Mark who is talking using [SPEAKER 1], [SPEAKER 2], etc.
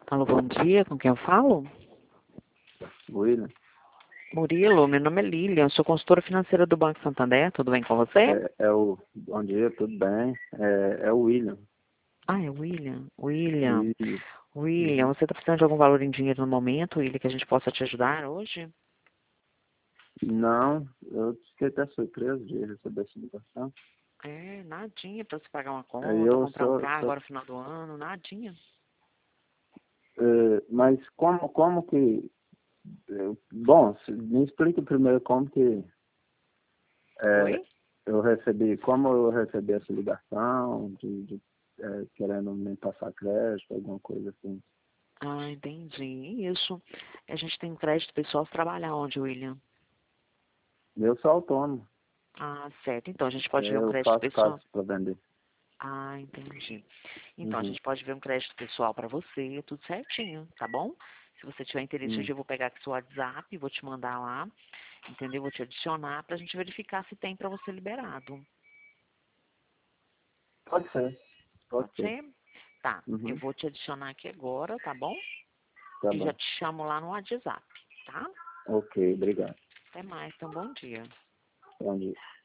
[SPEAKER 1] Alô, bom dia, com quem eu falo?
[SPEAKER 2] William,
[SPEAKER 1] Murilo, meu nome é Lilian, sou consultora financeira do Banco Santander, tudo bem com você?
[SPEAKER 2] bom dia, tudo bem? É o William.
[SPEAKER 1] Ah, é William. William,
[SPEAKER 2] E,
[SPEAKER 1] William,
[SPEAKER 2] uhum.
[SPEAKER 1] você está precisando de algum valor em dinheiro no momento, William, que a gente possa te ajudar hoje?
[SPEAKER 2] Não, eu fiquei até surpreso de receber essa ligação.
[SPEAKER 1] É, nadinha para você pagar uma
[SPEAKER 2] Aí
[SPEAKER 1] conta,
[SPEAKER 2] eu
[SPEAKER 1] comprar um
[SPEAKER 2] sou,
[SPEAKER 1] carro agora no final do ano, nadinha.
[SPEAKER 2] mas como que, bom, me explica primeiro como que é,
[SPEAKER 1] Oi?
[SPEAKER 2] como eu recebi essa ligação querendo me passar crédito, alguma coisa assim.
[SPEAKER 1] Ah, entendi. Isso. A gente tem crédito pessoal para trabalhar onde, William?
[SPEAKER 2] Eu sou autônomo,
[SPEAKER 1] Ah, certo. Então, a gente pode ver um
[SPEAKER 2] eu
[SPEAKER 1] crédito
[SPEAKER 2] faço
[SPEAKER 1] pessoal.
[SPEAKER 2] cartas para vender.
[SPEAKER 1] Ah, entendi. Então, a
[SPEAKER 2] Uhum.
[SPEAKER 1] gente pode ver um crédito pessoal para você, tudo certinho, tá bom? Se você tiver interesse, hoje
[SPEAKER 2] Hum.
[SPEAKER 1] eu vou pegar aqui seu WhatsApp, vou te mandar lá, entendeu? Vou te adicionar para a gente verificar se tem para você liberado.
[SPEAKER 2] Pode ser, pode
[SPEAKER 1] Pode
[SPEAKER 2] ser.
[SPEAKER 1] ser? Tá, eu
[SPEAKER 2] Uhum.
[SPEAKER 1] vou te adicionar aqui agora, tá bom?
[SPEAKER 2] Tá
[SPEAKER 1] E já
[SPEAKER 2] bom.
[SPEAKER 1] te chamo lá no WhatsApp, tá?
[SPEAKER 2] Ok, obrigado.
[SPEAKER 1] Até mais, então bom dia.
[SPEAKER 2] Bom dia.